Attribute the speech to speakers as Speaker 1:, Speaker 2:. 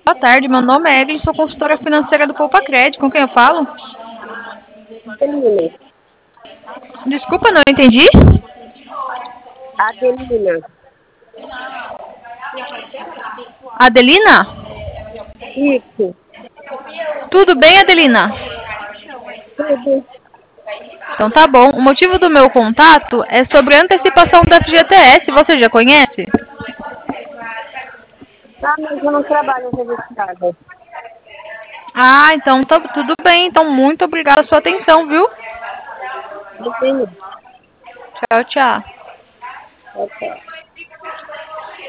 Speaker 1: Boa tarde, meu nome é Evelyn, sou consultora financeira do Poupa Crédito. Com quem eu falo?
Speaker 2: Adelina.
Speaker 1: Desculpa, não entendi.
Speaker 2: Adelina.
Speaker 1: Adelina?
Speaker 2: Isso.
Speaker 1: Tudo bem, Adelina?
Speaker 2: Tudo.
Speaker 1: Então tá bom. O motivo do meu contato é sobre a antecipação da FGTS. Você já conhece?
Speaker 2: Ah, mas eu não trabalho registrada.
Speaker 1: Ah, então tá tudo bem. Então muito obrigada pela sua atenção, viu?
Speaker 2: Entendi.
Speaker 1: Tchau, tchau.
Speaker 2: Ok.